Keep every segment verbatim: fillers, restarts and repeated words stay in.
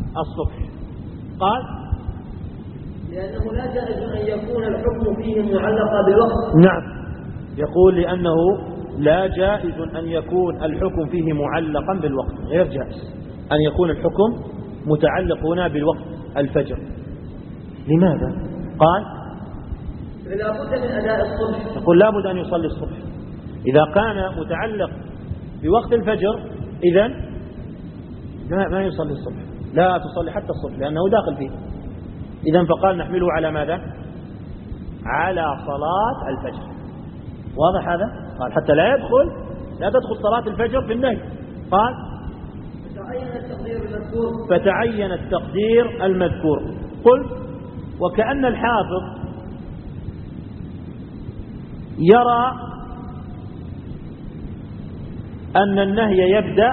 الصبح. قال لأنه لا جائز أن يكون الحكم فيه معلقا بالوقت. نعم، يقول لأنه لا جائز أن يكون الحكم فيه معلقا بالوقت، غير جائز أن يكون الحكم متعلق هنا بالوقت الفجر. لماذا؟ قال لا بد من أداء الصبح. يقول لا بد أن يصلي الصبح. إذا كان متعلق بوقت الفجر إذن ما يصلي الصبح، لا تصلي حتى الصبح لأنه داخل فيه. إذن فقال نحمله على ماذا؟ على صلاة الفجر. واضح هذا؟ قال حتى لا يدخل لا تدخل صلاة الفجر في النهي. قال فتعين التقدير المذكور فتعين التقدير المذكور. قل وكأن الحافظ يرى أن النهي يبدأ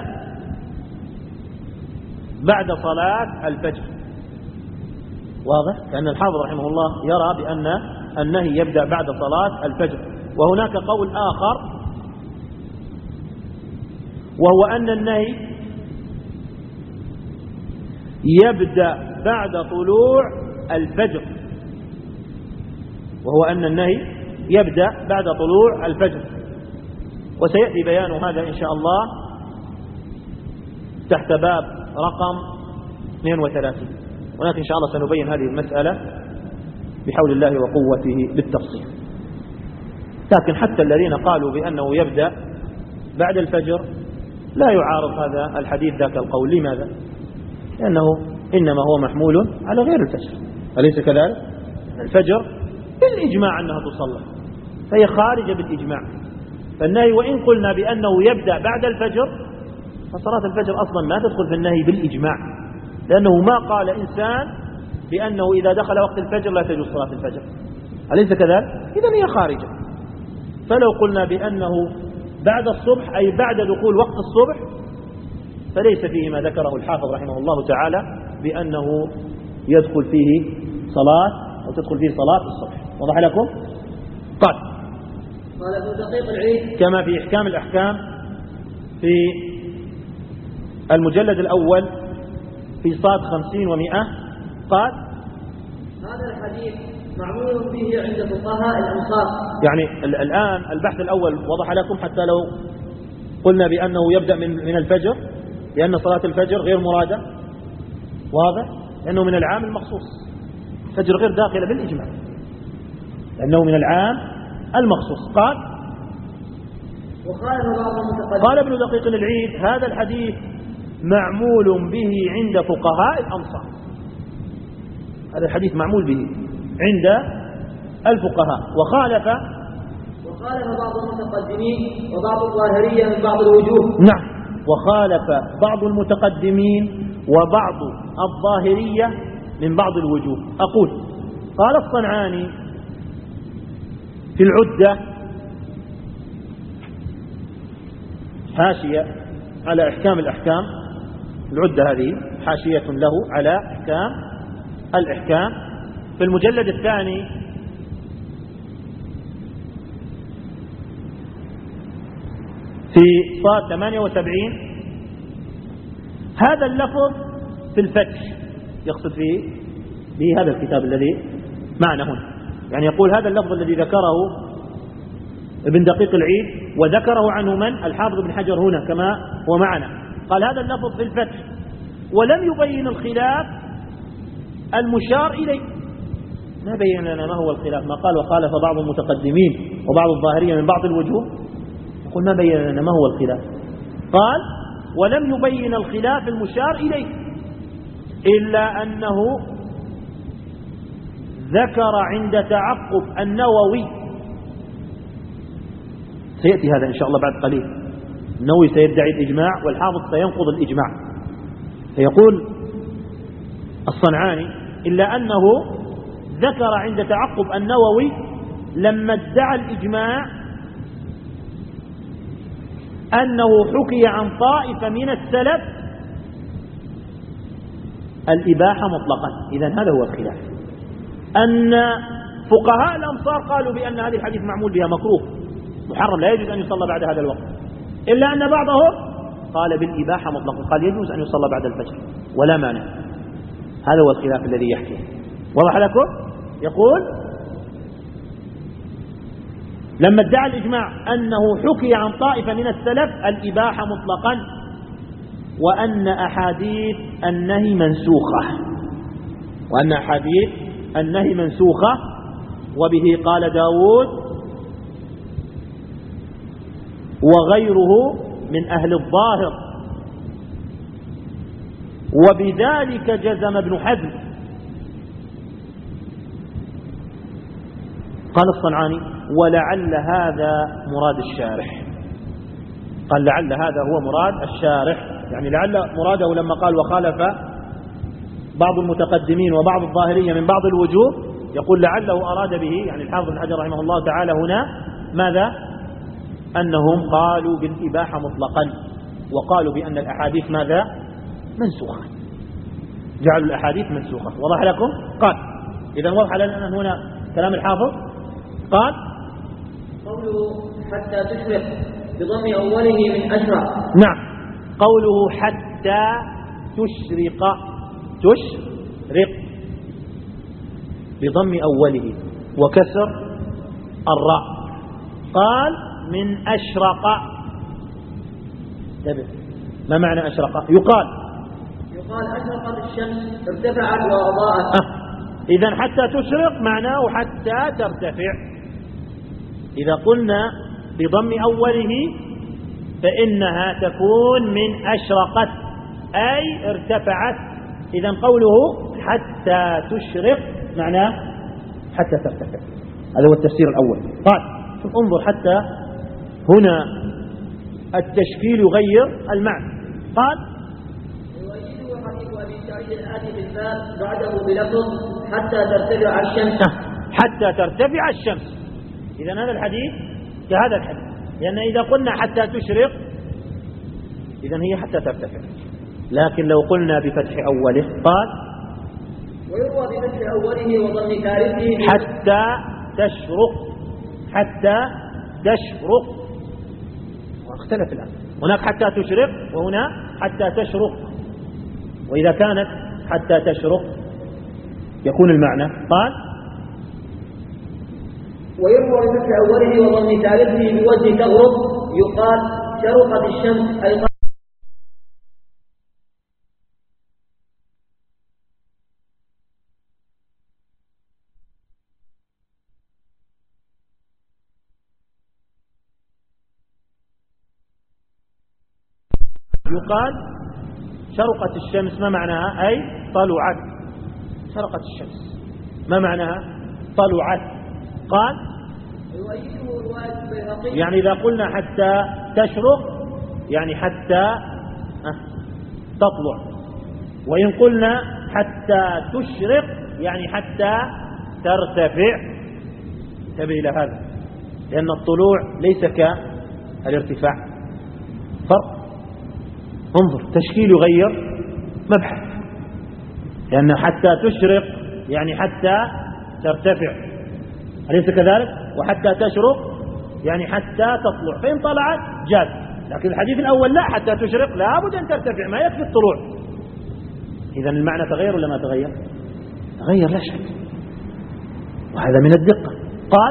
بعد صلاة الفجر. واضح؟ كأن الحافظ رحمه الله يرى بأن النهي يبدأ بعد صلاة الفجر. وهناك قول آخر وهو أن النهي يبدأ بعد طلوع الفجر وهو أن النهي يبدأ بعد طلوع الفجر وسيأتي بيان هذا إن شاء الله تحت باب رقم اثنين وثلاثين. ولكن إن شاء الله سنبين هذه المسألة بحول الله وقوته بالتفصيل. لكن حتى الذين قالوا بأنه يبدأ بعد الفجر لا يعارض هذا الحديث ذاك القول. لماذا؟ لأنه إنما هو محمول على غير الفجر، أليس كذلك؟ الفجر بالإجماع أنها تصلى فهي خارجة بالإجماع. فالنهي وإن قلنا بأنه يبدأ بعد الفجر فصلاة الفجر أصلا ما تدخل في النهي بالإجماع، لأنه ما قال إنسان بأنه إذا دخل وقت الفجر لا تجوز صلاة الفجر، أليس كذلك؟ إذن هي خارجة. فلو قلنا بأنه بعد الصبح أي بعد دخول وقت الصبح فليس فيه ما ذكره الحافظ رحمه الله تعالى بأنه يدخل فيه صلاة أو تدخل فيه صلاة الصبح. وضح لكم؟ قال قال ابن دقيق العيد كما في إحكام الأحكام في المجلد الأول في صاد خمسين ومئة قال هذا الحديث معمول به عند فقهاء الأمصار. يعني الآن البحث الأول وضح لكم حتى لو قلنا بأنه يبدأ من من الفجر لأن صلاة الفجر غير مرادة. واضح؟ لأنه من العام المخصوص. الفجر غير داخل بالإجماع لأنه من العام المخصوص. قال وقال بعض المتقدمين قال ابن دقيق العيد هذا الحديث معمول به عند فقهاء الأمصار. هذا الحديث معمول به عند الفقهاء. وخالف وخالف بعض المتقدمين وبعض الظاهرية من بعض الوجوه. نعم، وخالف بعض المتقدمين وبعض الظاهرية من بعض الوجوه. أقول قال الصنعاني في العدة حاشية على إحكام الأحكام، العدة هذه حاشية له على إحكام الإحكام في المجلد الثاني في صاد ثمانية وسبعين هذا اللفظ في الفتح يقصد فيه به هذا الكتاب الذي معنا هنا. يعني يقول هذا اللفظ الذي ذكره ابن دقيق العيد وذكره عنه من؟ الحافظ بن حجر هنا كما هو معنا. قال هذا اللفظ في الفتح ولم يبين الخلاف المشار إليه. ما بين لنا ما هو الخلاف. ما قال وخالف بعض المتقدمين وبعض الظاهرية من بعض الوجوه، يقول ما بين لنا ما هو الخلاف. قال ولم يبين الخلاف المشار إليه إلا أنه ذكر عند تعقب النووي. سيأتي هذا إن شاء الله بعد قليل. النووي سيدعي الإجماع والحافظ سينقض الإجماع. فيقول الصنعاني إلا أنه ذكر عند تعقب النووي لما ادعى الإجماع أنه حكي عن طائفة من السلف الإباحة مطلقا. إذن هذا هو الخلاف، أن فقهاء الأمصار قالوا بأن هذه الحديث معمول بها مكروه محرم لا يجوز أن يصلى بعد هذا الوقت، إلا أن بعضهم قال بالإباحة مطلقا، قال يجوز أن يصلى بعد الفجر ولا مانع. هذا هو الخلاف الذي يحكيه. واضح لكم؟ يقول لما ادعى الإجماع أنه حكي عن طائفة من السلف الإباحة مطلقا، وأن أحاديث النهي منسوخة وأن أحاديث النهي منسوخة وبه قال داود وغيره من أهل الظاهر، وبذلك جزم ابن حزم. قال الصنعاني ولعل هذا مراد الشارح، قال لعل هذا هو مراد الشارح، يعني لعل مراده لما قال وخالف بعض المتقدمين وبعض الظاهرية من بعض الوجوه، يقول لعله أراد به يعني الحافظ بن حجر رحمه الله تعالى هنا ماذا؟ أنهم قالوا بالإباحة مطلقا، وقالوا بأن الأحاديث ماذا؟ منسوخة، جعلوا الأحاديث منسوخة. وضح لكم؟ قال إذا وضح لنا هنا كلام الحافظ. قال قوله حتى تشرق بضم أوله من أشرق. نعم، قوله حتى تشرق، تشرق بضم أوله وكسر الراء. قال من أشرق. ما معنى أشرق؟ يقال يقال أشرقت الشمس ارتفعت وأضاءت. أه. إذن حتى تشرق معناه حتى ترتفع. إذا قلنا بضم أوله فإنها تكون من أشرقت أي ارتفعت. إذن قوله حتى تشرق معناه حتى ترتفع. هذا هو التفسير الأول. قال شوف انظر، حتى هنا التشكيل يغير المعنى. قال ويؤيده حديث أبي سعيد الآتي في الباب بعده بلفظ حتى ترتفع الشمس. حتى ترتفع الشمس. إذن هذا الحديث كهذا الحديث، لأن إذا قلنا حتى تشرق إذن هي حتى ترتفع، لكن لو قلنا بفتح أوله قال ويروى بفتح أوله وضم ثالثه حتى تشرق، حتى تشرق. واختلف الآن، هناك حتى تشرق وهنا حتى تشرق. وإذا كانت حتى تشرق يكون المعنى. قال ويروى بفتح أوله وضم ثالثه بوجه تغرب يقال شرقت الشمس أي يقال شرقت الشمس. ما معناها؟ أي طلعت. شرقت الشمس ما معناها؟ طلعت. قال يعني إذا قلنا حتى تشرق يعني حتى تطلع، وإن قلنا حتى تشرق يعني حتى ترتفع. انتبه إلى هذا، لأن الطلوع ليس كالارتفاع، فرق. انظر، تشكيل يغير مبحث، لأن حتى تشرق يعني حتى ترتفع، أليس كذلك؟ وحتى تشرق يعني حتى تطلع، فإن طلعت جاز. لكن الحديث الأول لا، حتى تشرق لابد أن ترتفع، ما يكفي الطلوع. إذن المعنى تغير ولا ما تغير؟ تغير لا شك، وهذا من الدقة. قال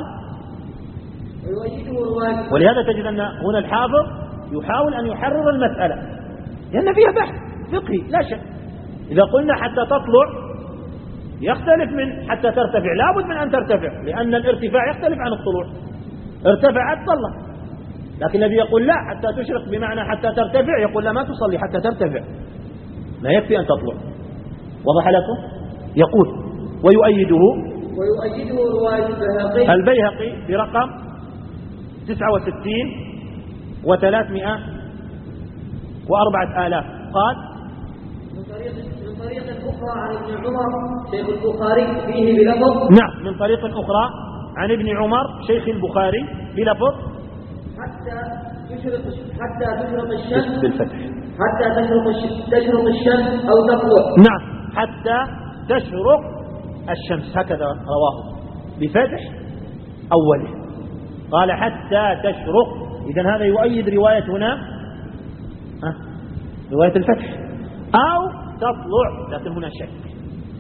ولهذا تجد أن هنا الحافظ يحاول أن يحرر المسألة، لأن فيها بحث فقهي لا شك. إذا قلنا حتى تطلع يختلف من حتى ترتفع، لابد من أن ترتفع، لأن الارتفاع يختلف عن الطلوع. ارتفعت صلى، لكن الذي يقول لا حتى تشرق بمعنى حتى ترتفع يقول لا، ما تصلي حتى ترتفع، لا يكفي أن تطلع. وضح لكم؟ يقول ويؤيده ويؤيده رواية البيهقي البيهقي برقم تسعة وستين وثلاثمائة وأربعة آلاف. قال من طريق أخرى عن ابن عمر شيخ البخاري فيه بلفظ. نعم، من طريق أخرى عن ابن عمر شيخ البخاري بلفظ حتى تشرق حتى تشرق الشمس بالفتح، حتى تشرق تشرق الشمس أو تطلع. نعم، حتى تشرق الشمس، هكذا رواه بفتح أوله. قال حتى تشرق. إذن هذا يؤيد رواية هنا أه؟ رواية الفتح أو تطلع، لكن هنا شك.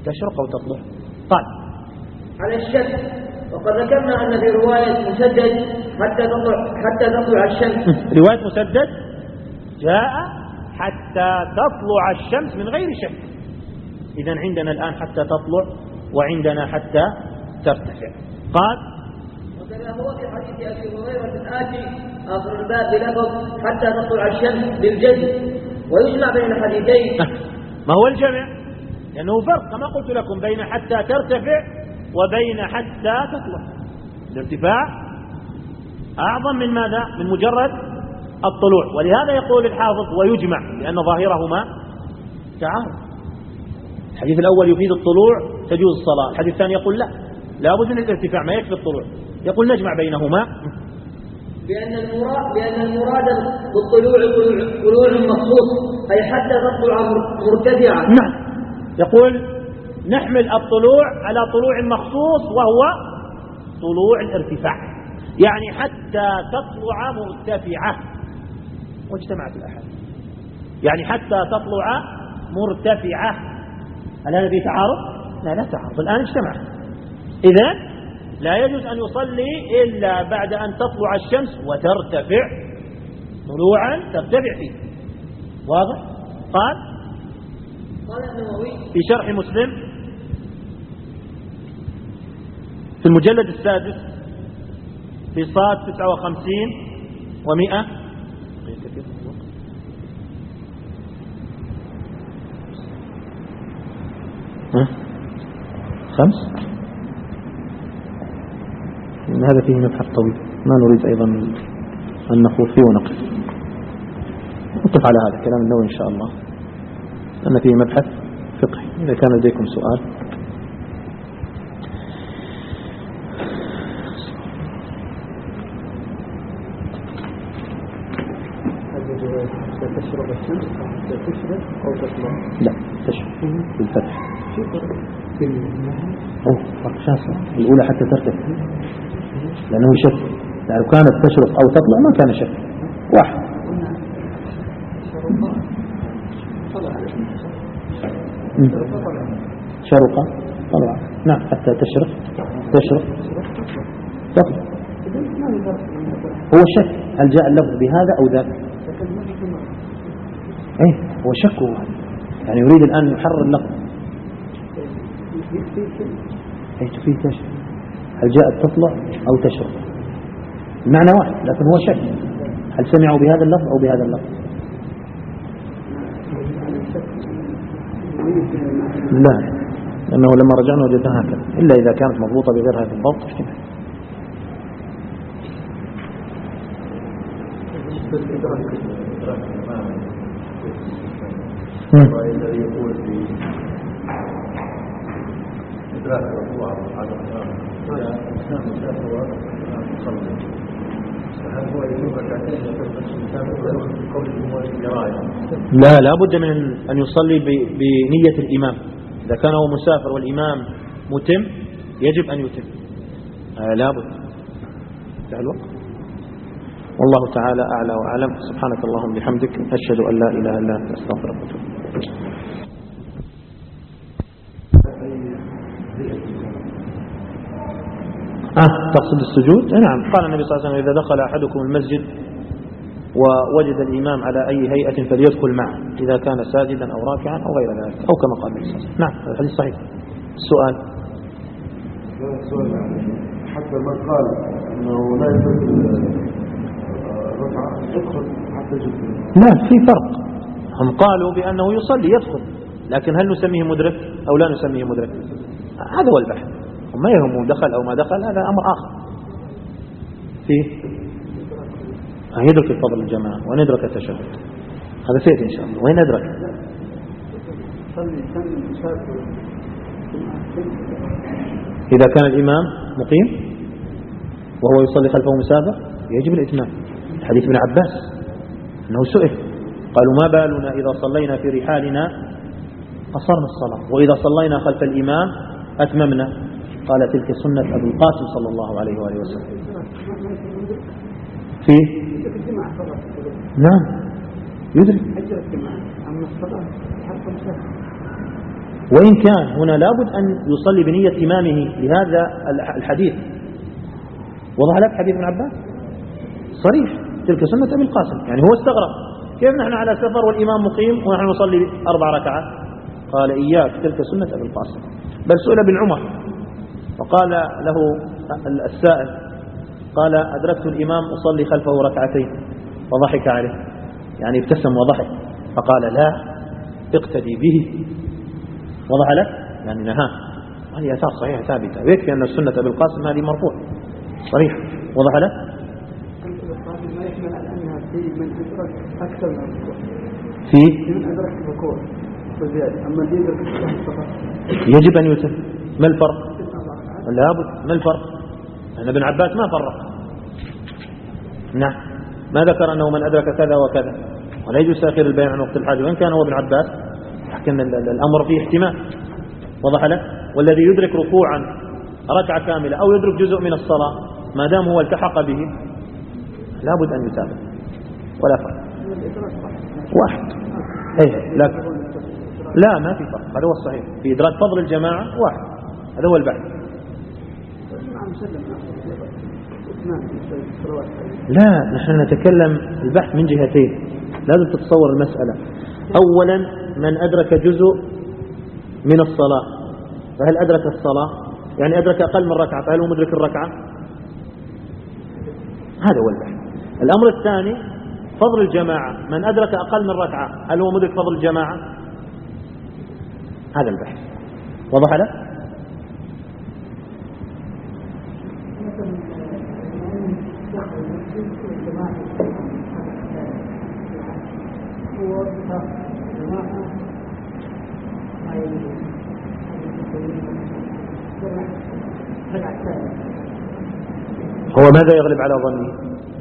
تشرق أو تطلع. قال على الشك. وقد ذكرنا أن في رواية مسدد حتى تطلع حتى تطلع الشمس. رواية مسدد جاء حتى تطلع الشمس من غير شك. إذن عندنا الآن حتى تطلع وعندنا حتى ترتفع. قال وكذا هو في حديث أبي هريرة الآتي آخر الباب بلفظ حتى تطلع الشمس بالجزم. ويجمع بين الحديثين. ما هو الجمع؟ لأنه فرق كما قلت لكم بين حتى ترتفع وبين حتى تطلع. الارتفاع أعظم من ماذا؟ من مجرد الطلوع. ولهذا يقول الحافظ ويجمع لأن ظاهرهما تعارض. الحديث الأول يفيد الطلوع تجوز الصلاة، الحديث الثاني يقول لا لا بد من الارتفاع ما يكفي الطلوع. يقول نجمع بينهما بأن المراد بأن المراد بالطلوع طلوع مخصوص أي حتى تطلع مرتفعة. نعم. يقول نحمل الطلوع على طلوع مخصوص وهو طلوع الارتفاع، يعني حتى تطلع مرتفعة. واجتمعت الأحاديث يعني حتى تطلع مرتفعة. هل هذا فيه تعارض؟ لا لا تعارض. الآن اجتمع. إذن لا يجوز أن يصلي إلا بعد أن تطلع الشمس وترتفع طلوعا ترتفع فيه. واضح؟ قال قال النووي في شرح مسلم في المجلد السادس في صاد تسعة وخمسين ومئة ها؟ خمس. هذا فيه مبحث طويل ما نريد أيضا أن نخوض فيه ونقف. نقف على هذا كلام النووي إن شاء الله أن فيه مبحث فقهي. إذا كان لديكم سؤال. تشرق الشمس حتى تشرق أو تطلع؟ لا تشرق بالفتح. في فرق في النهي؟ أوه فرق شاسع. الأولى حتى ترتفع لأنه شك. لو كانت تشرق أو تطلع ما كان شك. واحد. شرق طلع. نعم حتى تشرق تشرق تطلع. هو شك هل جاء اللفظ بهذا أو ذاك. ايه هو شك يعني يريد الآن يحرر اللفظ. ايه تفيد تشرق. هل جاءت تطلع أو تشرق المعنى واحد لكن هو شك هل سمعوا بهذا اللفظ أو بهذا اللفظ. لا لأنه لما رجعنا وجدناها هكذا إلا إذا كانت مضبوطة بغير هذا الضبط اشتمل. الذي يقول في إدراك الركوع على الإمام الإسلام مسافر وصلى هل هو يجوز ركعتين مسافر ويدخل في قول الجمهور الجراية؟ لا لا بد من أن يصلي بنية الإمام. إذا كان هو مسافر والإمام متم يجب أن يتم. آه لا بد. انتهى الوقت. والله تعالى أعلى وأعلم. سبحانك اللهم وبحمدك أشهد أن لا إله إلا أنت أستغفرك وأتوب إليك. آه تقصد السجود؟ نعم قال النبي صلى الله عليه وسلم إذا دخل أحدكم المسجد ووجد الإمام على أي هيئة فليدخل معه إذا كان ساجدا أو راكعا أو غير ذلك أو كما قال النبي صلى الله عليه وسلم. نعم هذا الحديث صحيح. السؤال حتى من قال أنه لا يدخل ركعة يدخل حتى يجد. لا في فرق. هم قالوا بأنه يصلي يدخل لكن هل نسميه مدرك أو لا نسميه مدرك هذا هو البحث. وما يهمه دخل أو ما دخل هذا أمر آخر. فيه يدرك الفضل الجماعة وندرك التشهد هذا سيأتي إن شاء الله. وين ندرك إذا كان الإمام مقيم وهو يصلي خلفه مسافر يجب الإتمام. حديث ابن عباس أنه سئل قالوا ما بالنا إذا صلينا في رحالنا قصرنا الصلاة وإذا صلينا خلف الإمام أتممنا قال تلك سنة أبي القاسم صلى الله عليه وآله وسلم. فيه نعم يدرك وإن كان هنا لابد أن يصلي بنية إمامه لهذا الحديث. وضح لك حديث ابن عباس صريح تلك سنة أبي القاسم. يعني هو استغرب كيف نحن على سفر والإمام مقيم ونحن نصلي أربع ركعات؟ قال إياك تلك سنة أبي القاسم. بل سئل ابن عمر وقال له السائل قال أدركت الإمام أصلي خلفه ركعتين وضحك عليه، يعني ابتسم وضحك فقال لا اقتدي به. وضح لك يعني نهاه. هذه آثار صحيحة ثابتة، ويكفي أن السنة أبي القاسم هذه مرفوع صريح. وضح لك ما يحمل على أنها في من أدرك أكثر من الركوع في من أدرك الركوع وزيادة، أما دي يدرك فقط يجب أن يتم. ما الفرق؟ لابد. ما الفرق؟ أن ابن عباس ما فرق. نعم ما ذكر أنه من أدرك كذا وكذا، ولا يجوز تأخير البيع عن وقت الحاجة، وإن كان هو ابن عباس لكن الأمر فيه احتمال. وضح لك. والذي يدرك ركوعا ركعة كاملة أو يدرك جزء من الصلاة ما دام هو التحق به لابد أن يتابع ولا فرق. واحد ايه لكن لا ما في فرق. هذا هو الصحيح في إدراك فضل الجماعة واحد. هذا هو البحث. لا نحن نتكلم البحث من جهتين، لازم تتصور المسألة. أولا من أدرك جزء من الصلاة فهل أدرك الصلاة؟ يعني أدرك أقل من ركعة فهل هو مدرك الركعة؟ هذا هو البحث. الأمر الثاني فضل الجماعة، من أدرك أقل من ركعة هل هو مدرك فضل الجماعة؟ هذا البحث. وضح لك؟ هو ماذا يغلب على ظنه؟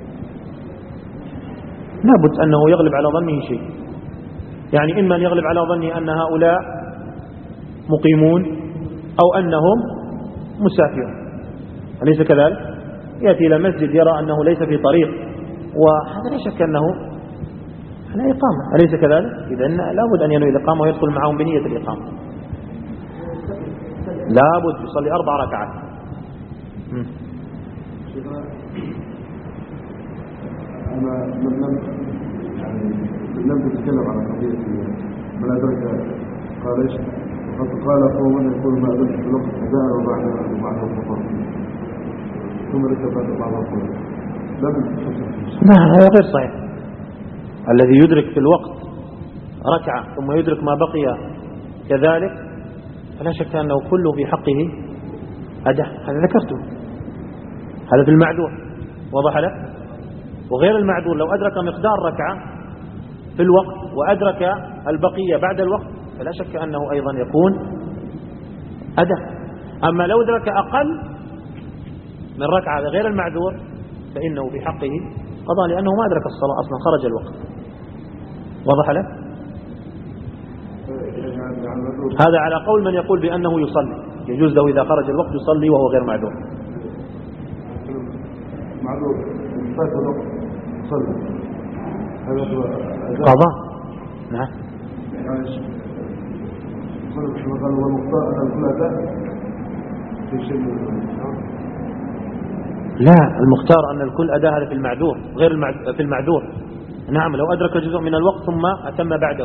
لابد أنه يغلب على ظنه شيء. يعني إما أن يغلب على ظنه أن هؤلاء مقيمون أو أنهم مسافرون، أليس كذلك؟ يأتي إلى مسجد يرى أنه ليس في طريق وهذا لا شك أنه على إقامة، أليس كذلك؟ إذن لابد أن ينوي الإقامة ويدخل معهم بنية الإقامة. لابد يصلي أربع ركعات. أنا لم يعني لم تتكلم عن قضية من أدرك قال إيش؟ وقد قال هو من يقول ما أدرك في الوقت أداء وبعد وبعد الفطر ثم ذكر بعد بعض الفطر. لا هذا غير صحيح. الذي يدرك في الوقت ركعة ثم يدرك ما بقي كذلك فلا شك أنه كله في حقه أداء. هذا ذكرته، هذا في المعذور. وضح لك؟ وغير المعذور لو أدرك مقدار ركعة في الوقت وأدرك البقية بعد الوقت فلا شك أنه أيضا يكون أداء. أما لو أدرك أقل من ركعة غير المعذور فإنه في حقه قضاء لأنه ما أدرك الصلاة أصلا، خرج الوقت. وضح لك؟ هذا على قول من يقول بأنه يصلي، يجوز له إذا خرج الوقت يصلي وهو غير معذور. معذور فات الوقت صلى هذا هو قضاء. نعم قال والمختار أن كل أداء في شيء. لا المختار أن الكل أداء هذا في المعذور غير المعذور في المعذور. نعم لو أدرك جزء من الوقت ثم أتم بعده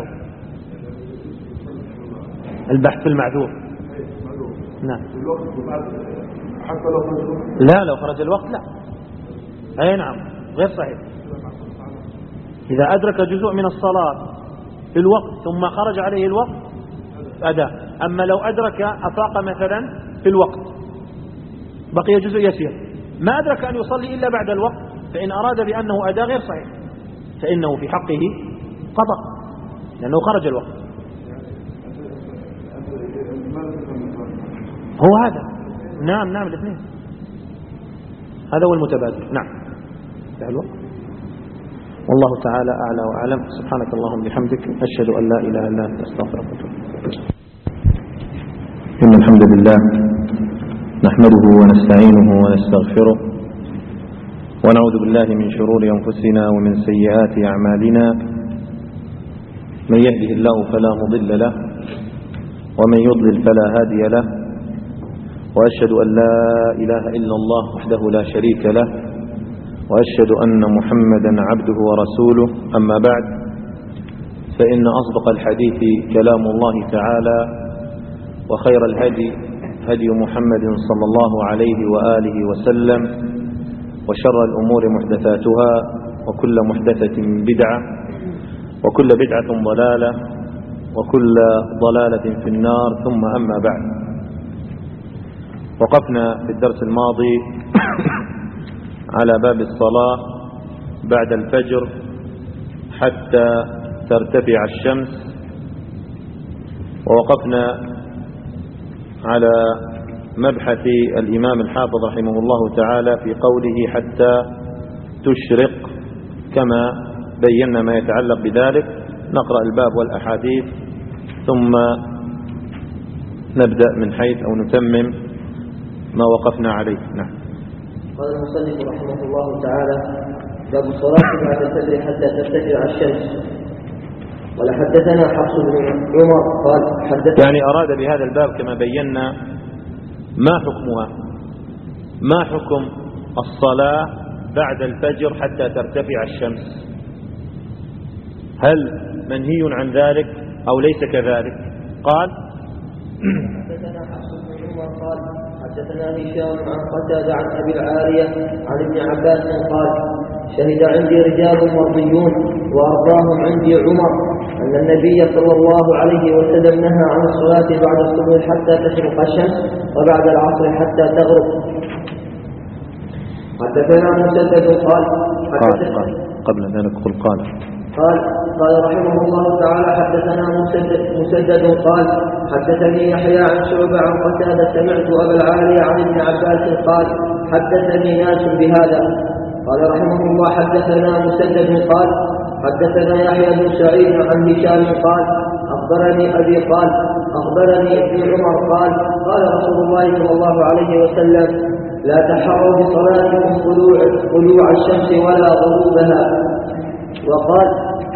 البحث في المعذور. نعم حتى لو خرج الوقت لا لو خرج الوقت لا. أي نعم غير صحيح. إذا أدرك جزء من الصلاة في الوقت ثم خرج عليه الوقت أداء. أما لو أدرك أفاق مثلا في الوقت بقي جزء يسير ما أدرك أن يصلي إلا بعد الوقت فإن أراد بأنه أداء غير صحيح فإنه في حقه قضاء لأنه خرج الوقت. هو هذا. نعم نعم الاثنين. هذا هو المتبادل. نعم الوقت. والله تعالى أعلى وأعلم. سبحانك اللهم بحمدك أشهد أن لا إله إلا أنت أستغفرك وأتوب إليك. إن الحمد لله نحمده ونستعينه ونستغفره ونعوذ بالله من شرور أنفسنا ومن سيئات أعمالنا. من يهده الله فلا مضل له ومن يضلل فلا هادي له، وأشهد أن لا إله إلا الله وحده لا شريك له، وأشهد أن محمدا عبده ورسوله. أما بعد، فإن أصدق الحديث كلام الله تعالى، وخير الهدي هدي محمد صلى الله عليه وآله وسلم، وشر الأمور محدثاتها، وكل محدثة بدعة، وكل بدعة ضلالة، وكل ضلالة في النار. ثم أما بعد، وقفنا في الدرس الماضي على باب الصلاة بعد الفجر حتى ترتفع الشمس، ووقفنا على مبحث الإمام الحافظ رحمه الله تعالى في قوله حتى تشرق، كما بينا ما يتعلق بذلك. نقرأ الباب والأحاديث ثم نبدأ من حيث أو نتمم ما وقفنا عليه. نعم. قال المصنف رحمه الله تعالى: باب الصلاة بعد الفجر حتى ترتفع الشمس. قال حدثنا حفص بن عمر قال حدثنا، يعني أراد بهذا الباب كما بينا ما حكمها، ما حكم الصلاة بعد الفجر حتى ترتفع الشمس، هل منهي عن ذلك أو ليس كذلك؟ قال حدثنا حفص بن عمر قال حدثنا هشام عن قتادة عن أبي العالية عن ابن عباس قال: شهد عندي رجال مرضيون وأرضاهم عندي عمر أن النبي صلى الله عليه وسلم نهى عن الصلاة بعد الصبح حتى تشرق الشمس، وبعد العصر حتى تغرب. حدثنا مسدد قال قال قال قبل ذلك قل قال قال قال رحمه الله تعالى: حدثنا مسدد, مسدد قال حدثني يحيى عن شعبة عن قتادة سمعت أبا العالية عن ابن عباس قال: حدثني ناس بهذا. قال رحمه الله: حدثنا مسدد قال حدثنا يحيى بن سعيد عن هشام قال: أخبرني أبي قال أخبرني ابن عمر قال: قال رسول الله صلى الله عليه وسلم: لا تحروا بصلاتكم طلوع طلوع الشمس ولا غروبها. وقال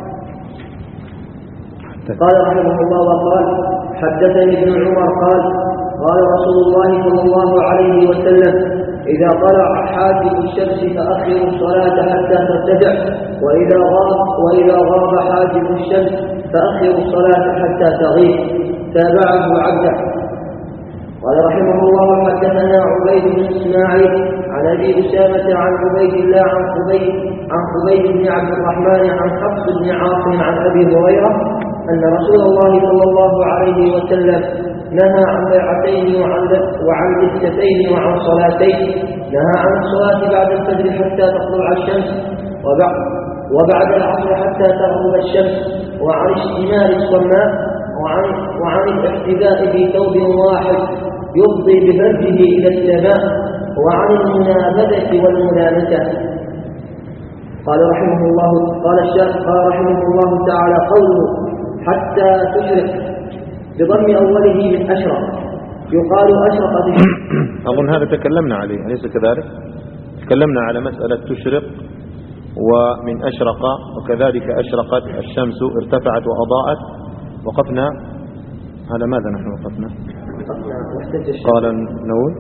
قال رحمه الله وقال: حدثني ابن عمر قال: قال رسول الله صلى الله عليه وسلم: إذا طلع حاجب الشمس فأخروا الصلاة حتى ترتفع، وإذا غاب وإذا غاب حاجب الشمس فأخروا الصلاة حتى تغيب. تابعه عبده. قال رحمه الله: حدثنا عبيد بن إسماعيل عن أبي أسامة عن عبيد الله عن خبيب عن خبيب بن عبد الرحمن عن حفص بن عاصم عن أبي هريرة أن رسول الله صلى الله عليه وسلم نهى عن بيعتين وعن وعن لستين وعن صلاتين. نهى عن الصلاة بعد الفجر حتى تطلع الشمس، وبعد وبعد العصر حتى تغرب الشمس، وعن اشتمال الصماء، وعن وعن الاحتذاء في ثوب واحد يفضي ببرده إلى السماء، وعن المنابذة والملامسة. قال رحمه الله قال الشيخ قال رحمه الله تعالى: قوله حتى تشرق بضم أوله من أشرق، يقال أشرق أظن هذا تكلمنا عليه، أليس كذلك؟ تكلمنا على مسألة تشرق ومن أشرق، وكذلك أشرقت الشمس ارتفعت وأضاءت. وقفنا على ماذا نحن وقفنا؟ قال النووي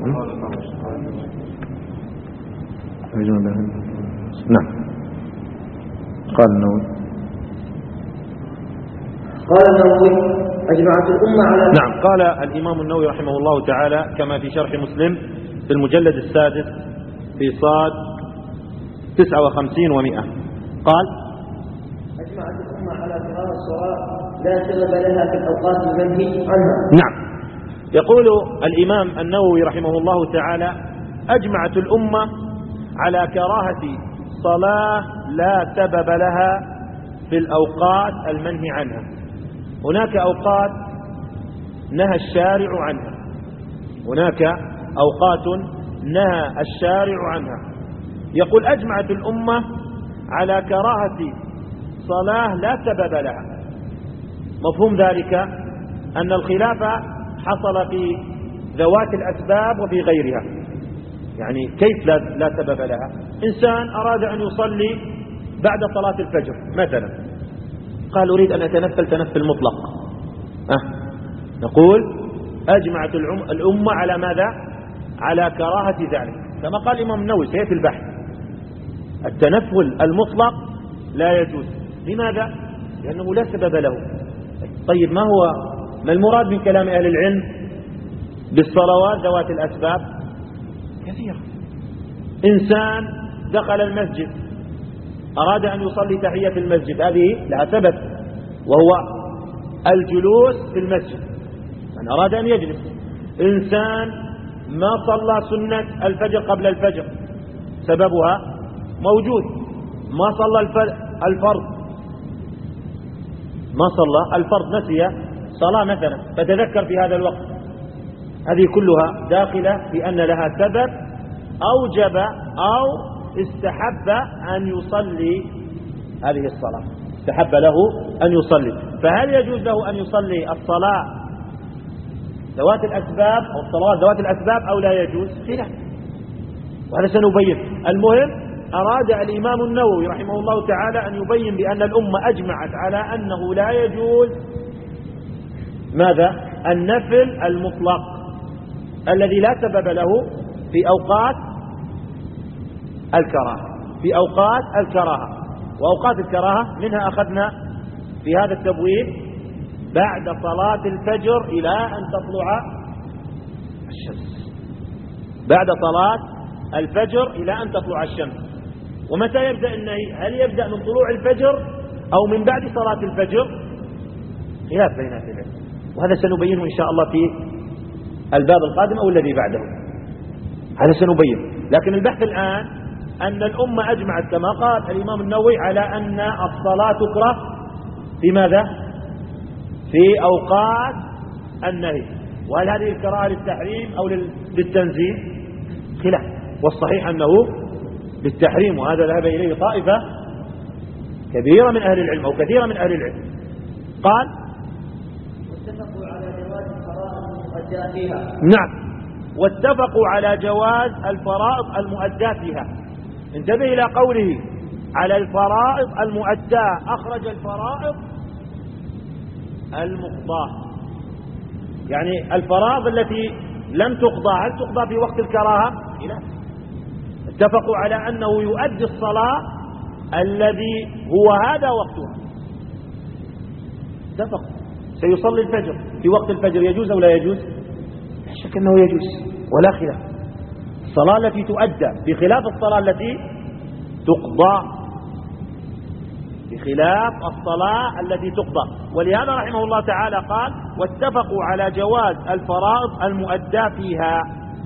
نعم قال النووي قال النووي أجمعت الأمة على نعم قال الإمام النووي رحمه الله تعالى كما في شرح مسلم في المجلد السادس في صاد تسعة وخمسين ومئة قال: أجمعت الأمة على قرار الصلاة لا سبب لها في الأوقات المنهي عنها. نعم. يقول الإمام النووي رحمه الله تعالى: أجمعت الأمة على كراهة صلاة لا سبب لها في الأوقات المنهي عنها. هناك أوقات نهى الشارع عنها، هناك أوقات نهى الشارع عنها. يقول: أجمعت الأمة على كراهة صلاة لا سبب لها. مفهوم ذلك أن الخلاف حصل في ذوات الأسباب وفي غيرها. يعني كيف لا, لا سبب لها؟ إنسان أراد أن يصلي بعد صلاة الفجر مثلا، قال أريد أن أتنفل تنفل مطلق، أه نقول أجمعت الأمة على ماذا؟ على كراهة ذلك، كما قال الإمام النووي سيأتي البحث. التنفل المطلق لا يجوز. لماذا؟ لأنه لا سبب له. طيب ما هو ما المراد من كلام أهل العلم بالصلوات ذوات الأسباب؟ كثيرة. إنسان دخل المسجد أراد أن يصلي تحية المسجد، هذه لها سبب وهو الجلوس في المسجد، من أراد أن يجلس. إنسان ما صلى سنة الفجر قبل الفجر، سببها موجود. ما صلى الفرض ما صلى الفرض نسي صلاة مثلا فتذكر في هذا الوقت، هذه كلها داخلة في أن لها سبب أوجب أو استحب أن يصلي هذه الصلاة، استحب له أن يصلي. فهل يجوز له أن يصلي الصلاة ذوات الأسباب أو الصلوات ذوات الأسباب أو لا يجوز؟ خلاف، وهذا سنبين. المهم أراد الإمام النووي رحمه الله تعالى أن يبين بأن الأمة أجمعت على أنه لا يجوز ماذا؟ النفل المطلق الذي لا سبب له في أوقات الكراهة، في أوقات الكراهة. وأوقات الكراهة منها أخذنا في هذا التبويب بعد صلاة الفجر إلى أن تطلع الشمس، بعد صلاة الفجر إلى أن تطلع الشمس. ومتى يبدأ النهي؟ هل يبدأ من طلوع الفجر أو من بعد صلاة الفجر؟ خلاف بين أهل العلم، وهذا سنبينه إن شاء الله في الباب القادم أو الذي بعده، هذا سنبين. لكن البحث الآن أن الأمة أجمعت كما قال الإمام النووي على أن الصلاة تكره في ماذا؟ في أوقات النهي. وهل هذه الكراهة للتحريم أو للتنزيه؟ خلاف، والصحيح أنه للتحريم، وهذا ذهب إليه طائفة كبيرة من أهل العلم أو كثيرة من أهل العلم. قال واتفقوا على جواز الفرائض المؤداة فيها. نعم، واتفقوا على جواز الفرائض المؤداة فيها. انتبه إلى قوله على الفرائض المؤداة، أخرج الفرائض المقضاة، يعني الفرائض التي لم تقضى هل تقضى في وقت الكراهة؟ لا. اتفقوا على أنه يؤدي الصلاة الذي هو هذا وقتها، اتفقوا سيصلي الفجر في وقت الفجر، يجوز أو لا يجوز؟ لا شك أنه يجوز ولا خلاف. الصلاة التي تؤدى بخلاف الصلاة التي تقضى، بخلاف الصلاة التي تقضى. ولهذا رحمه الله تعالى قال واتفقوا على جواز الفرائض المؤدى فيها،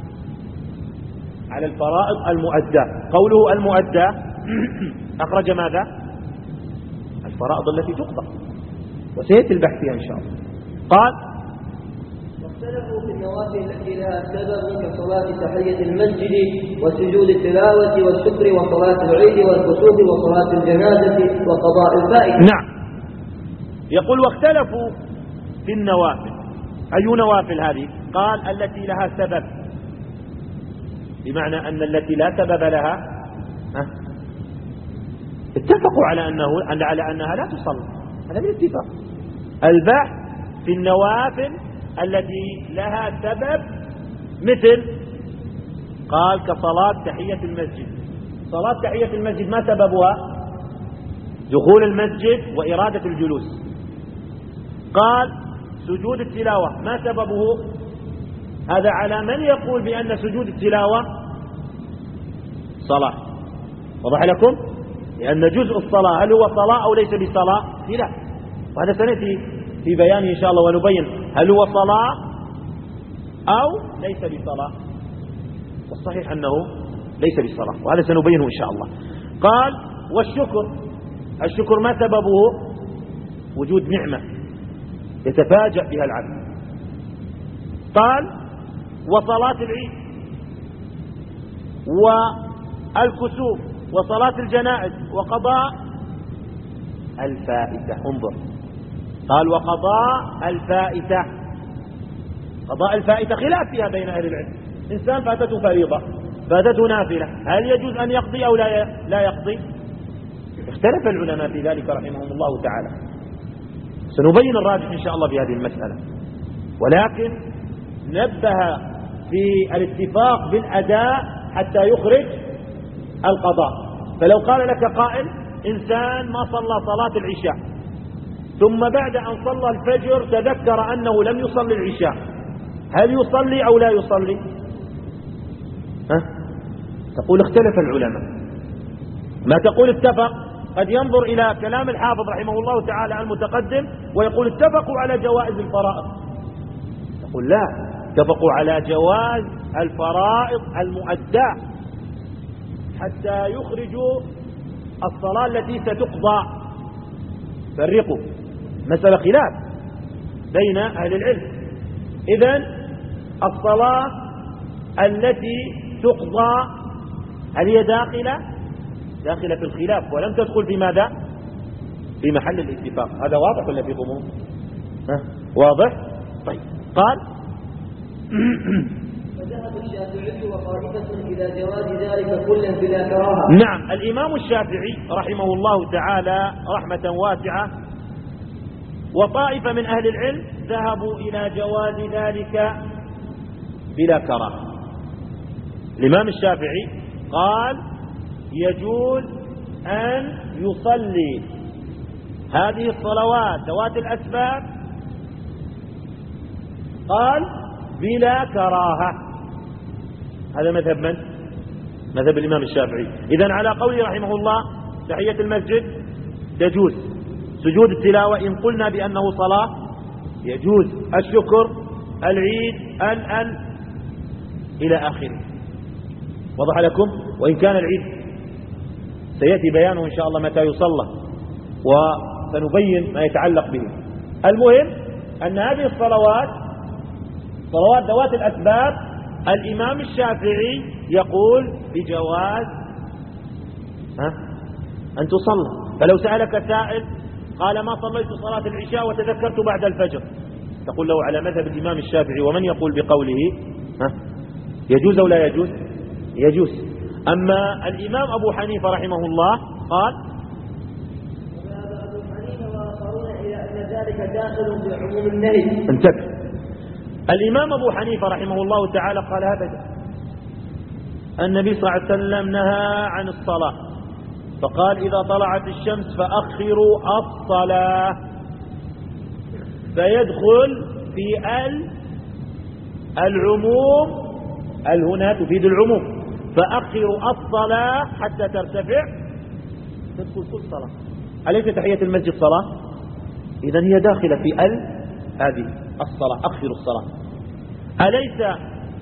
على الفرائض المؤدى. قوله المؤدى أخرج ماذا؟ الفرائض التي تقضى، وسيأتي البحث فيها إن شاء الله. قال واختلفوا في النوافل التي لها سبب كصلاة تحية المسجد وسجود التلاوة والشكر وصلاة العيد والكسوف وصلاة الجنازة وقضاء الفائدة. نعم، يقول واختلفوا في النوافل. أي نوافل هذه؟ قال التي لها سبب، بمعنى أن التي لا سبب لها ها؟ اتفقوا على أنه على أنها لا تصلى، هذا بالاتفاق. البحث في النوافل التي لها سبب، مثل قال كصلاة تحية المسجد. صلاة تحية المسجد ما سببها؟ دخول المسجد وإرادة الجلوس. قال سجود التلاوة ما سببه؟ هذا على من يقول بأن سجود التلاوة صلاة. وضح لكم؟ لأن جزء الصلاة هل هو صلاة أو ليس بصلاة؟ لا، وهذا سنأتي في بيانه إن شاء الله ونبين هل هو صلاة أو ليس بصلاة. والصحيح أنه ليس بصلاة، وهذا سنبينه إن شاء الله. قال والشكر، الشكر ما سببه؟ وجود نعمة يتفاجأ بها العبد. قال وصلاة العيد والكسوف وصلاة الجنائز وقضاء الفائتة. انظر، قال وقضاء الفائتة. قضاء الفائتة خلاف فيها بين أهل العلم. إنسان فاتته فريضة، فاتته نافلة، هل يجوز أن يقضي أو لا لا يقضي؟ اختلف العلماء في ذلك رحمهم الله تعالى. سنبين الراجح إن شاء الله في هذه المسألة. ولكن نبه في الاتفاق بالأداء حتى يخرج القضاء. فلو قال لك قائل إنسان ما صلى صلاة العشاء ثم بعد أن صلى الفجر تذكر أنه لم يصلي العشاء، هل يصلي أو لا يصلي؟ أه؟ تقول اختلف العلماء، ما تقول اتفق. قد ينظر إلى كلام الحافظ رحمه الله تعالى المتقدم ويقول اتفقوا على جوائز الفرائض، تقول لا، اتفقوا على جواز الفرائض المؤداة حتى يخرجوا الصلاة التي ستقضى. فرقوا، مسألة خلاف بين أهل العلم. إذن الصلاة التي تقضى هل هي داخلة داخلة في الخلاف ولم تدخل في ماذا؟ في محل الاتفاق. هذا واضح ولا في غموض؟ واضح؟ طيب. قال فذهب الشافعي وطائفة إلى جواز ذلك كلا بلا كراهة. نعم، الإمام الشافعي رحمه الله تعالى رحمة واسعة وطائفة من أهل العلم ذهبوا إلى جواز ذلك بلا كراهة. الإمام الشافعي قال يجوز أن يصلي هذه الصلوات ذوات الأسباب، قال بلا كراهة. هذا مذهب من؟ مذهب الإمام الشافعي. إذن على قوله رحمه الله تحية المسجد تجوز، سجود التلاوة إن قلنا بأنه صلاة يجوز، الشكر، العيد، ال ال إلى آخره. وضح لكم؟ وإن كان العيد سيأتي بيانه إن شاء الله متى يصلى وسنبين ما يتعلق به. المهم أن هذه الصلوات صلوات ذوات الأسباب الإمام الشافعي يقول بجواز ها أن تصلى. فلو سألك سائل قال ما صليت صلاة العشاء وتذكرت بعد الفجر، تقول له على مذهب الإمام الشافعي ومن يقول بقوله ها يجوز أو لا يجوز؟ يجوز. أما الإمام أبو حنيفة رحمه الله قال وذهب أبو حنيفة وآخرون إلى أن ذلك داخل في عموم النهي. انتبه، الإمام أبو حنيفة رحمه الله تعالى قال هذا النبي صلى الله عليه وسلم نهى عن الصلاة فقال إذا طلعت الشمس فأخروا الصلاة، فيدخل في ال العموم، ال هنا تفيد العموم، فأخروا الصلاة حتى ترتفع، تدخل كل صلاة. أليس تحية المسجد صلاة؟ إذن هي داخلة في ال هذه الصلاة، أخروا الصلاة. أليس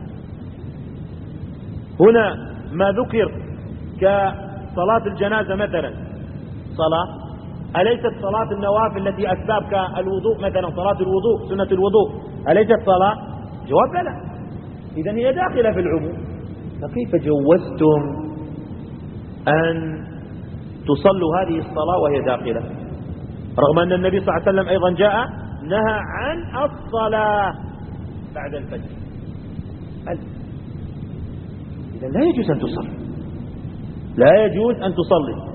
هنا ما ذكر كصلاة الجنازة مثلا صلاة؟ أليست صلاة النوافل التي أسباب كالوضوء مثلا صلاة الوضوء سنة الوضوء أليست صلاة؟ جواب لا. إذن هي داخلة في العموم، فكيف جوزتم أن تصلوا هذه الصلاة وهي داخلة، رغم أن النبي صلى الله عليه وسلم أيضا جاء نهى عن الصلاة بعد الفجر. إذن لا يجوز أن تصلي، لا يجوز أن تصلي.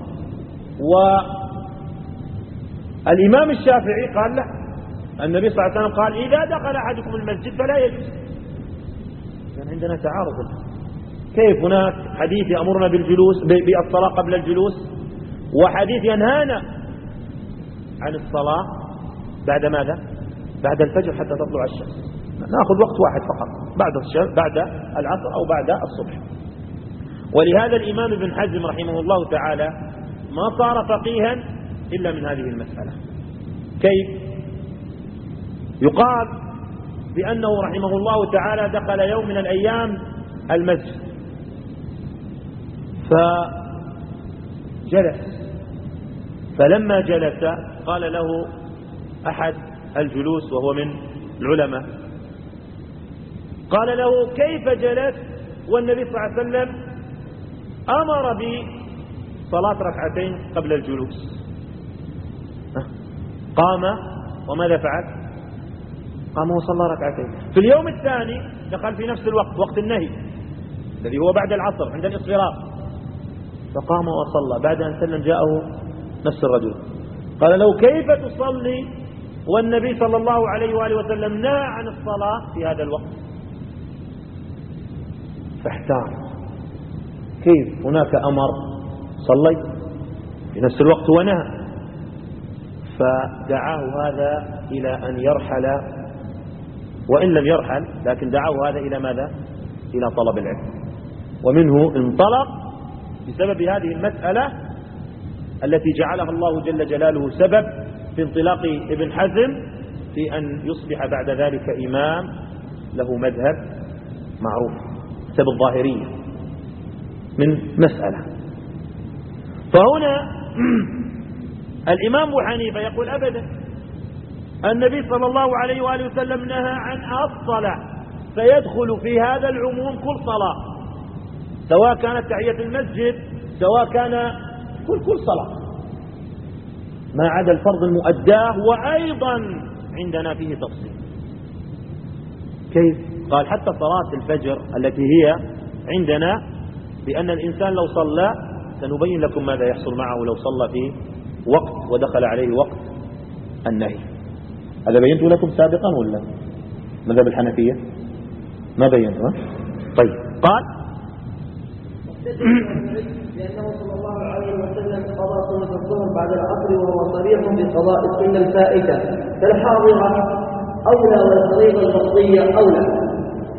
والإمام الشافعي قال لا، النبي صلى الله عليه وسلم قال إذا دخل أحدكم المسجد فلا يجوز. يعني عندنا تعارض. كيف هناك حديث يأمرنا بالجلوس بالصلاة قبل الجلوس وحديث ينهانا عن الصلاة بعد ماذا؟ بعد الفجر حتى تطلع الشمس. نأخذ وقت واحد فقط، بعد الشمس بعد العصر أو بعد الصبح. ولهذا الإمام ابن حزم رحمه الله تعالى ما صار فقيها إلا من هذه المسألة. كيف؟ يقال بأنه رحمه الله تعالى دخل يوم من الأيام المسجد فجلس، فلما جلس قال له أحد الجلوس وهو من العلماء، قال له كيف جلس والنبي صلى الله عليه وسلم أمر بصلاة ركعتين قبل الجلوس؟ قام وماذا فعل؟ قام وصلى ركعتين. في اليوم الثاني دخل في نفس الوقت، وقت النهي الذي هو بعد العصر عند الإصفرار، فقام وصلى. بعد أن سلم جاءه نفس الرجل قال له كيف تصلي والنبي صلى الله عليه وآله وسلم نهى عن الصلاة في هذا الوقت. فاحتار كيف هناك أمر صلي في نفس الوقت ونهى، فدعاه هذا إلى أن يرحل، وإن لم يرحل لكن دعاه هذا إلى ماذا؟ إلى طلب العلم. ومنه انطلق بسبب هذه المسألة التي جعلها الله جل جلاله سبب في انطلاق ابن حزم في أن يصبح بعد ذلك إمام له مذهب معروف بسبب الظاهرية من مسألة. فهنا الإمام أبو حنيفة يقول أبدا، النبي صلى الله عليه وآله وسلم نهى عن الصلاة، فيدخل في هذا العموم كل صلاة، سواء كانت تحية المسجد، سواء كان كل كل صلاة ما عدا الفرض المؤداه، وأيضا عندنا فيه تفصيل. كيف؟ قال حتى صلاة الفجر التي هي عندنا بأن الإنسان لو صلى، سنبين لكم ماذا يحصل معه لو صلى في وقت ودخل عليه وقت النهي. هذا بينت لكم سابقا ولا مذهب الحنفية ما بينته؟ طيب قال لأنه صلى الله عليه وسلم قضى سنة الظهر بعد العصر وهو صريح بقضاء السنة الفائتة، فالحاضرة أولى والفريضة الفرضية أولى،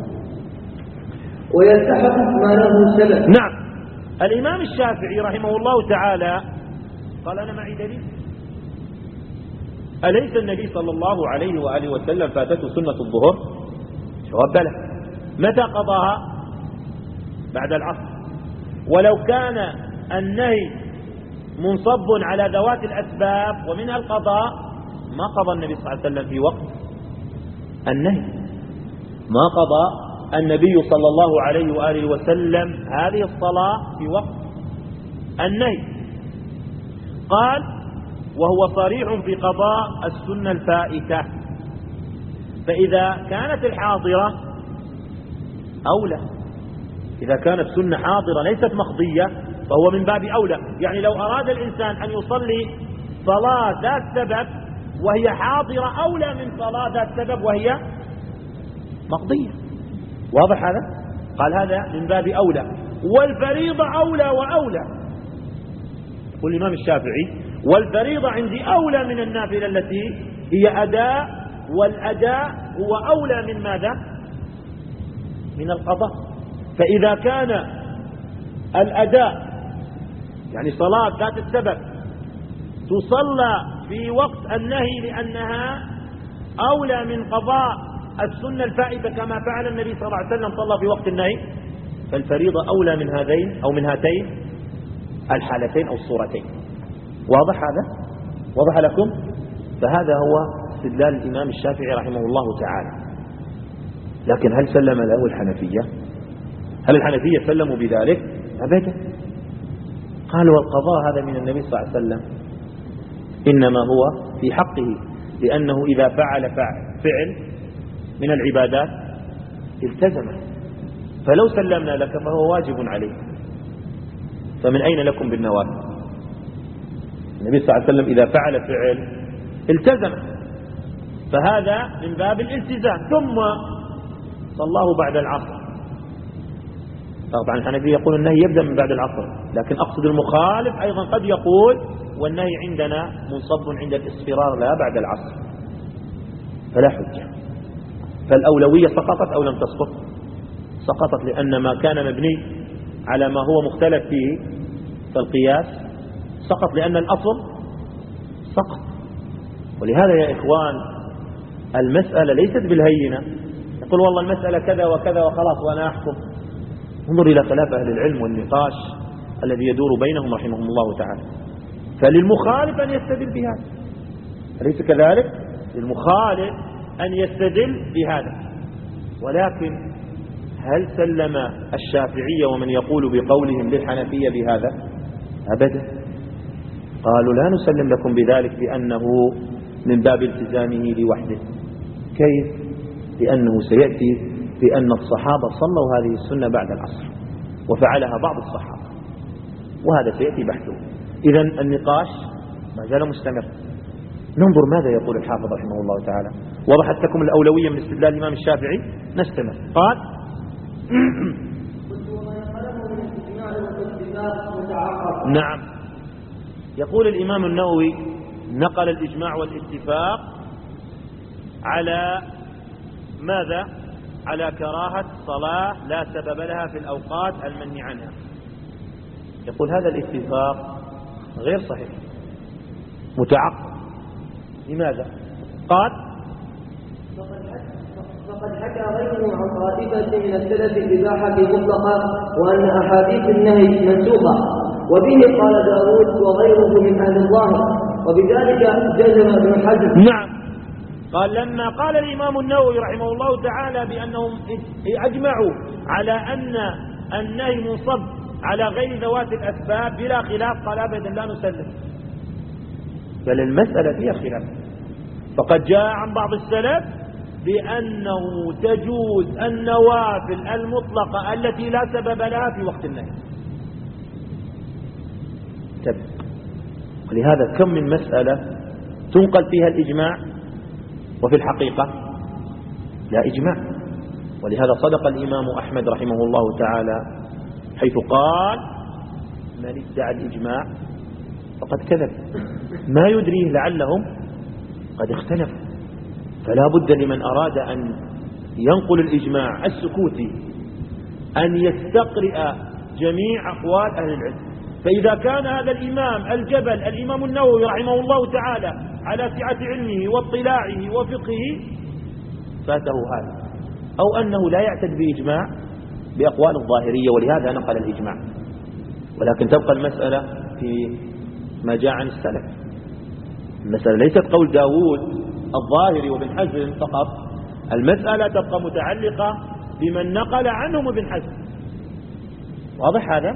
ويلتحق ما له سبب. نعم. الإمام الشافعي رحمه الله تعالى قال أنا معي دليل، أليس النبي صلى الله عليه وآله وسلم فاتته سنة الظهر؟ جواب بلى. متى قضاها؟ بعد العصر. ولو كان النهي منصب على ذوات الأسباب ومنها القضاء ما قضى النبي صلى الله عليه وسلم في وقت النهي، ما قضى النبي صلى الله عليه وآله وسلم هذه الصلاة في وقت النهي. قال وهو صريح في قضاء السنة الفائتة، فإذا كانت الحاضرة أولى، إذا كانت سنة حاضرة ليست مقضية فهو من باب أولى. يعني لو أراد الإنسان أن يصلي صلاة ذات سبب وهي حاضرة أولى من صلاة ذات سبب وهي مقضية. واضح هذا؟ قال هذا من باب أولى، والفريضة أولى وأولى. يقول الإمام الشافعي والفريضة عندي أولى من النافلة التي هي أداء، والأداء هو أولى من ماذا؟ من القضاء. فإذا كان الأداء يعني صلاة ذات السبب تصلى في وقت النهي لأنها أولى من قضاء السنة الفائتة كما فعل النبي صلى الله عليه وسلم صلى في وقت النهي، فالفريضة أولى من هذين أو من هاتين الحالتين أو الصورتين. واضح هذا؟ واضح لكم؟ فهذا هو استدلال الإمام الشافعي رحمه الله تعالى. لكن هل سلم له الحنفية؟ هل الحنفية سلموا بذلك؟ أبدا. قالوا والقضاء هذا من النبي صلى الله عليه وسلم إنما هو في حقه، لأنه إذا فعل فعل من العبادات التزمه، فلو سلمنا لك فهو واجب عليه، فمن أين لكم بالنوافل؟ النبي صلى الله عليه وسلم إذا فعل فعل التزمه، فهذا من باب الالتزام. ثم صلاه بعد العصر. طبعا الحنفية يقول النهي يبدأ من بعد العصر، لكن أقصد المخالف أيضا قد يقول والنهي عندنا منصب عند الاصفرار لا بعد العصر، فلا حجة. فالأولوية سقطت أو لم تسقط؟ سقطت، لأن ما كان مبني على ما هو مختلف فيه فالقياس سقط، لأن الأصل سقط. ولهذا يا إخوان المسألة ليست بالهينة يقول والله المسألة كذا وكذا وخلاص وأنا أحكم. انظر إلى خلاف أهل العلم والنقاش الذي يدور بينهم رحمهم الله تعالى. فللمخالف أن يستدل بهذا، أليس كذلك؟ للمخالف أن يستدل بهذا. ولكن هل سلم الشافعية ومن يقول بقولهم للحنفية بهذا؟ أبدا. قالوا لا نسلم لكم بذلك لأنه من باب التزامه لوحده. كيف؟ لأنه سيأتي بأن الصحابة صلوا هذه السنة بعد العصر وفعلها بعض الصحابة، وهذا سيأتي بحثه. إذن النقاش ما زال مستمر. ننظر ماذا يقول الحافظ رحمه الله تعالى. وضحت لكم الأولوية من استدلال الإمام الشافعي. نستمر. قال نعم. يقول الإمام النووي نقل الإجماع والاتفاق على ماذا؟ على كراهة صلاة لا سبب لها في الأوقات المنهي عنها. يقول هذا الاتفاق غير صحيح متعقب. لماذا؟ قال فقد حكى غيره عن طائفة من السلف الإباحة مطلقة وأن أحاديث النهي منسوخة، وبه قال داود وغيره من أهل الظاهر، وبذلك جزم ابن حزم. نعم. قال لما قال الإمام النووي رحمه الله تعالى بأنهم أجمعوا على أن النهي منصب على غير ذوات الأسباب بلا خلاف، قال أبدا لا نسلم، بل المسألة فيها خلاف. فقد جاء عن بعض السلف بأنه تجوز النوافل المطلقة التي لا سبب لها في وقت النهي. تبقى. ولهذا كم من مسألة تنقل فيها الإجماع وفي الحقيقة لا إجماع. ولهذا صدق الإمام أحمد رحمه الله تعالى حيث قال من ادعى الإجماع فقد كذب، ما يدريه لعلهم قد اختلفوا. فلا بد لمن أراد أن ينقل الإجماع السكوتي أن يستقرئ جميع أقوال أهل العلم. فإذا كان هذا الإمام الجبل الإمام النووي رحمه الله تعالى على سعة علمه واطلاعه وفقهه فاته هذا، أو أنه لا يعتد بإجماع بأقوال الظاهرية ولهذا نقل الإجماع. ولكن تبقى المسألة في ما جاء عن السلف. المسألة ليست قول داود الظاهري وابن حزم فقط، المسألة تبقى متعلقة بمن نقل عنهم ابن حزم. واضح هذا؟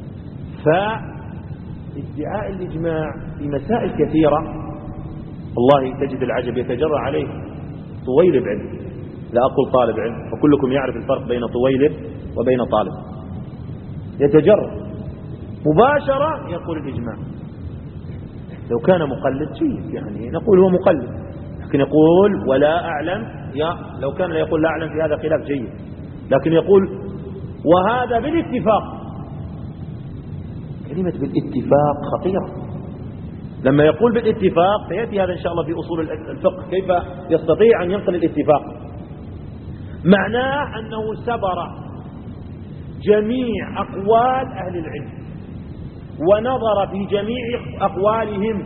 فادعاء الإجماع في مسائل كثيرة والله تجد العجب يتجرى عليه طويلب علم، لا أقول طالب علم، وكلكم يعرف الفرق بين طويلب وبين طالب. يتجرى مباشرة يقول الإجماع. لو كان مقلد شيء يعني نقول هو مقلد، لكن يقول ولا أعلم، يا لو كان لا يقول لا أعلم في هذا خلاف جيد، لكن يقول وهذا بالاتفاق. كلمة بالاتفاق خطيرة. لما يقول بالاتفاق سيأتي هذا إن شاء الله في أصول الفقه كيف يستطيع أن ينقل الاتفاق. معناه أنه سبر جميع أقوال أهل العلم ونظر في جميع أقوالهم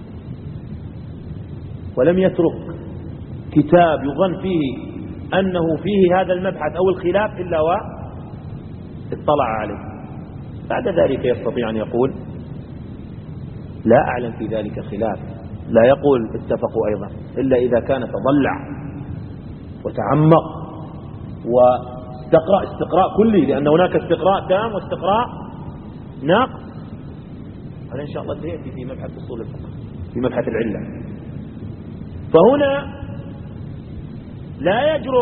ولم يترك كتاب يظن فيه أنه فيه هذا المبحث أو الخلاف إلا واطلع عليه. بعد ذلك يستطيع أن يقول لا أعلم في ذلك خلاف، لا يقول اتفقوا أيضا إلا إذا كان تضلع وتعمق واستقراء استقراء كلي، لأن هناك استقراء تام واستقراء ناقص. هذا إن شاء الله سيأتي في مبحث أصول الفقه في مبحث العلة. فهنا لا يجرؤ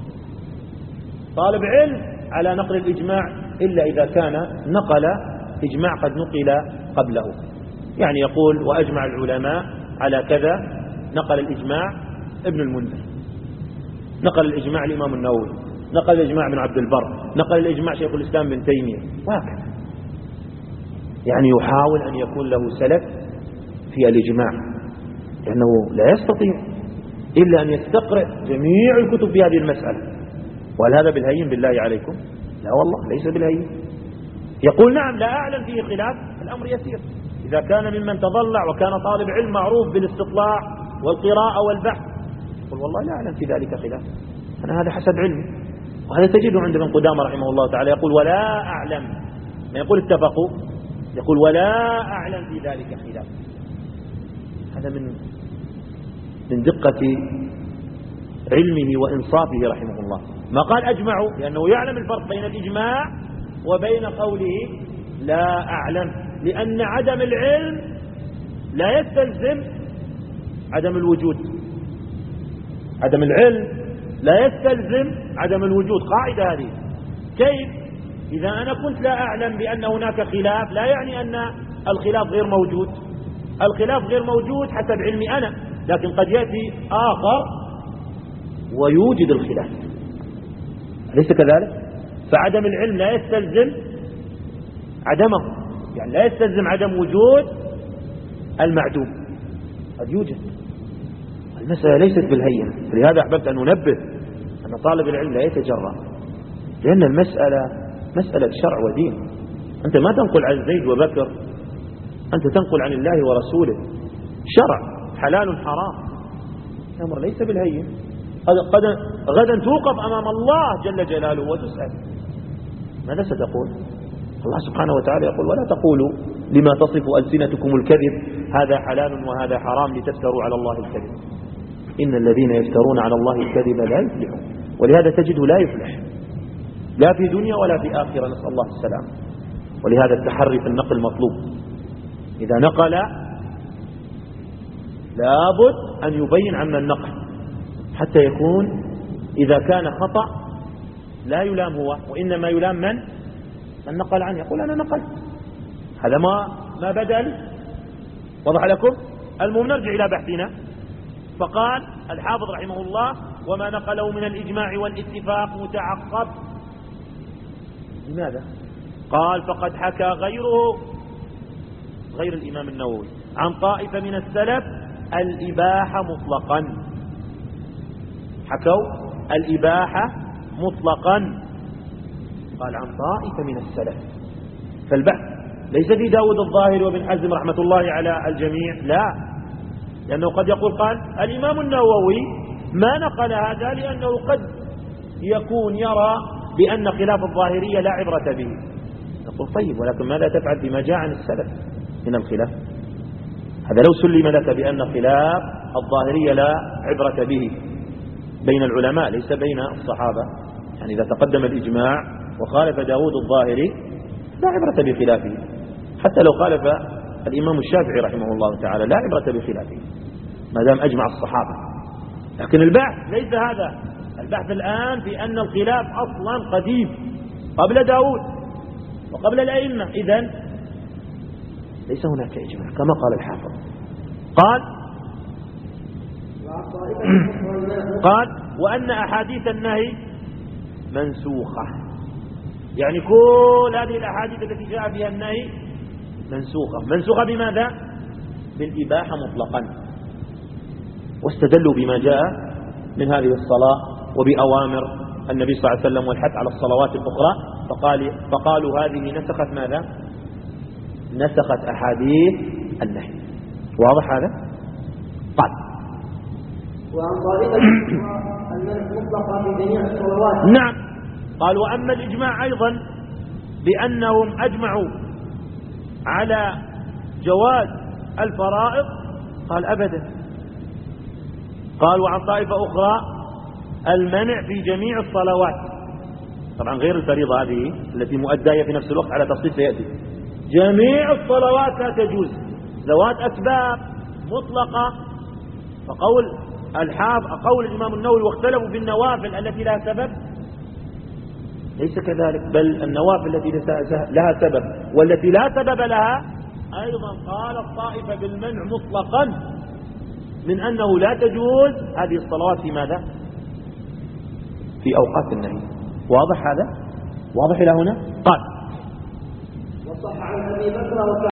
طالب علم على نقل الإجماع إلا إذا كان نقل إجماع قد نقل قبله. يعني يقول وأجمع العلماء على كذا، نقل الإجماع ابن المنذر، نقل الإجماع الإمام النووي، نقل الإجماع ابن عبد البر، نقل الإجماع شيخ الإسلام بن تيمية، وهكذا. يعني يحاول أن يكون له سلف في الإجماع، لأنه لا يستطيع إلا أن يستقرئ جميع الكتب في هذه المسألة. وهل هذا بالهين بالله عليكم؟ لا والله ليس بالهين. يقول نعم لا أعلم فيه خلاف، الأمر يسير إذا كان ممن تضلع وكان طالب علم معروف بالاستطلاع والقراءة والبحث. يقول والله لا أعلم في ذلك خلاف، أنا هذا حسب علمي. وهذا تجده عند ابن قدامة رحمه الله تعالى يقول ولا أعلم، ما يقول اتفقوا، يقول ولا أعلم في ذلك خلاف. هذا من من دقة علمه وإنصافه رحمه الله. ما قال أجمعوا لأنه يعلم الفرق بين الإجماع وبين قوله لا أعلم، لأن عدم العلم لا يستلزم عدم الوجود. عدم العلم لا يستلزم عدم الوجود، قاعدة هذه. كيف؟ إذا أنا كنت لا أعلم بأن هناك خلاف لا يعني أن الخلاف غير موجود. الخلاف غير موجود حسب علمي أنا، لكن قد يأتي آخر ويوجد الخلاف، أليس كذلك؟ فعدم العلم لا يستلزم عدمه، يعني لا يستلزم عدم وجود المعدوم، قد يوجد. المسألة ليست بالهينة، لهذا أحببت أن أنبه أن طالب العلم لا يتجرأ، لأن المسألة مسألة شرع ودين. أنت ما تنقل عن زيد وبكر، أنت تنقل عن الله ورسوله شرع حلال حرام، الأمر ليس بالهين. قد غدا توقف أمام الله جل جلاله وتسأل، ماذا ستقول؟ الله سبحانه وتعالى يقول: ولا تقولوا لما تصف ألسنتكم الكذب هذا حلال وهذا حرام لتفتروا على الله الكذب، إن الذين يفترون على الله الكذب لا يفلحون. ولهذا تجده لا يفلح لا في دنيا ولا في آخرة، نسأل الله السلام. ولهذا التحري في النقل مطلوب، إذا نقل لابد أن يبين عما النقل، حتى يكون إذا كان خطأ لا يلام هو، وإنما يلام من من نقل عنه، يقول أنا نقلت، هذا ما ما بدأ لي. وضح لكم؟ المهم نرجع إلى بحثنا. فقال الحافظ رحمه الله: وما نقله من الإجماع والاتفاق متعقب. لماذا؟ قال: فقد حكى غيره، غير الإمام النووي، عن طائفة من السلف الإباحة مطلقا، حكوا الإباحة مطلقا، قال عن طائفة من السلف. فالبحث ليس في داود الظاهري وابن حزم رحمة الله على الجميع، لا، لأنه قد يقول قال الإمام النووي ما نقل هذا لأنه قد يكون يرى بأن خلاف الظاهرية لا عبرة به. نقول طيب، ولكن ماذا تفعل بما جاء عن السلف من الخلاف؟ هذا لو سلم لك بأن خلاف الظاهرية لا عبرة به بين العلماء ليس بين الصحابة، يعني إذا تقدم الإجماع وخالف داود الظاهري لا عبرة بخلافه، حتى لو خالف الإمام الشافعي رحمه الله تعالى لا عبرة بخلافه ما دام أجمع الصحابة. لكن البحث ليس هذا، البحث الآن في أن الخلاف أصلا قديم قبل داود وقبل الأئمة، إذن ليس هناك إجماع كما قال الحافظ. قال قال وأن أحاديث النهي منسوخة، يعني كل هذه الأحاديث التي جاء فيها النهي منسوخة. منسوخة بماذا؟ بالإباحة مطلقا. واستدلوا بما جاء من هذه الصلاة وبأوامر النبي صلى الله عليه وسلم والحث على الصلوات الأخرى، فقال فقالوا هذه نسخت ماذا؟ نسخت أحاديث النهي. واضح هذا؟ قال وعن طريقة المنع مطلقة في جميع الصلوات. نعم. قال وأما الإجماع أيضا بأنهم أجمعوا على جواز الفرائض، قال أبدا. قال وعن طائفة أخرى المنع في جميع الصلوات، طبعا غير الفريضة هذه التي مؤدية في نفس الوقت على تفصيل سيأتي. جميع الصلوات لا تجوز ذوات أسباب مطلقة. فقول الحافظ قول الإمام النووي واختلفوا في النوافل التي لها سبب، ليس كذلك، بل النوافل التي لها سبب والتي لا سبب لها أيضا قال الطائفة بالمنع مطلقا من أنه لا تجوز هذه الصلوات في ماذا؟ في أوقات النهي. واضح هذا؟ واضح إلى هنا؟ قال وصح عن أبي بكر